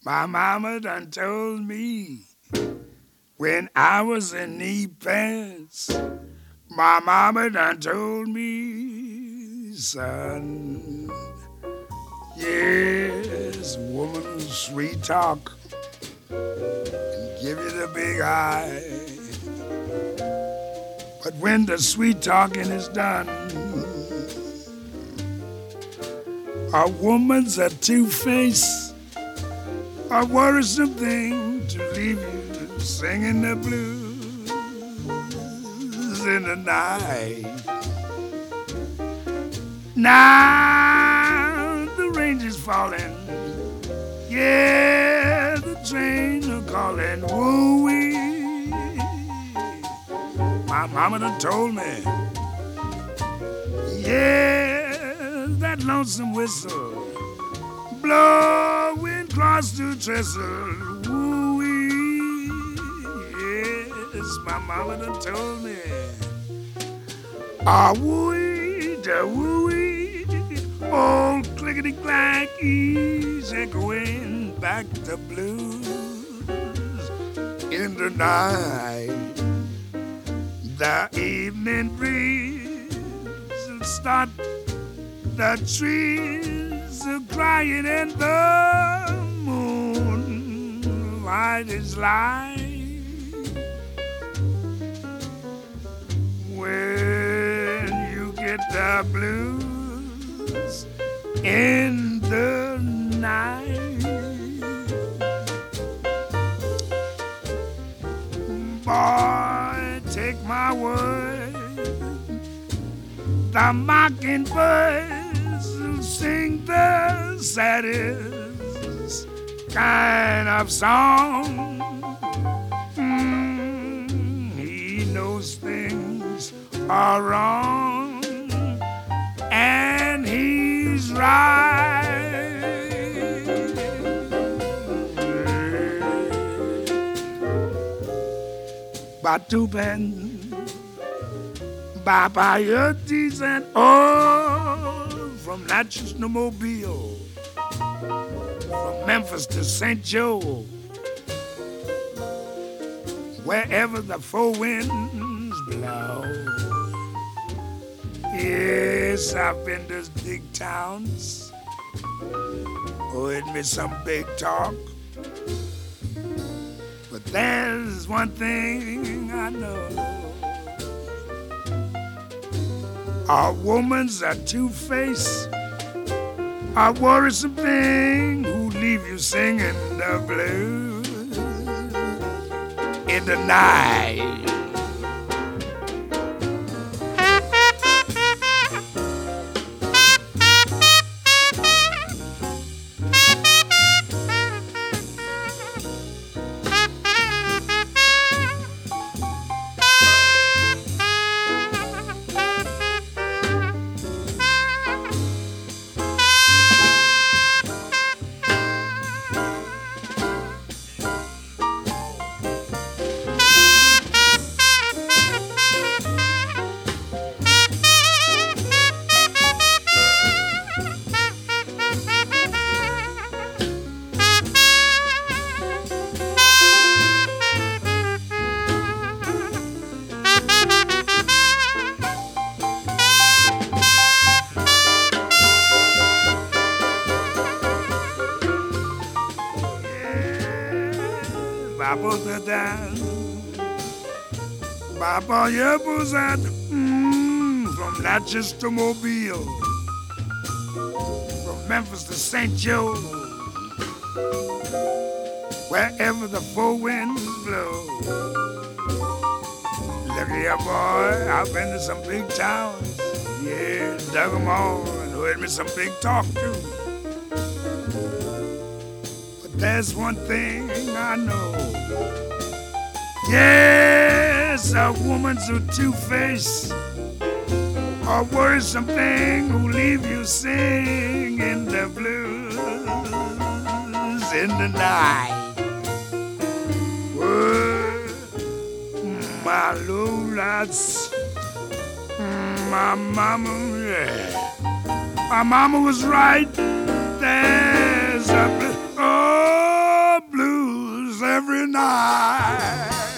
My mama done told me when I was in knee pants. My mama done told me, son, yes, woman, sweet talk and give you the big eye. But when the sweet talking is done, a woman's a two-face, a worrisome thing to leave you singing the blues in the night. Now the rain is falling, yeah, the train are calling, woo-wee. My mama done told me, yeah, that lonesome whistle blowing across the trestle, woo-wee. Yes, my mama done told me, ah, woo-wee, da woo-wee, old clickety-clack, ease echoing back the blues in the night. The evening breeze will start, the trees are crying, and the moonlight is light. When you get the blues in the night, boy, take my word, the mockingbirds will sing the saddest kind of song. He knows things are wrong, and he's right. Batuben, Baba Yurtis, and all from Natchez to Mobile, from Memphis to St. Joe, wherever the four winds blow. Yes, I've been to big towns, heard me some big talk. But there's one thing I know, a woman's a two-face, a worrisome thing who leave you singing the blues in the night. Baba Yabuzat, from Natchez to Mobile, from Memphis to St. Joe, wherever the four winds blow. Look here, boy, I've been to some big towns, yeah, dug them all, and heard me some big talk too. But there's one thing I know, yes, a woman's a two-face, a worrisome thing who leave you singing the blues in the night. Well, my lowlights, my mama, yeah, my mama was right. There's a oh. cry.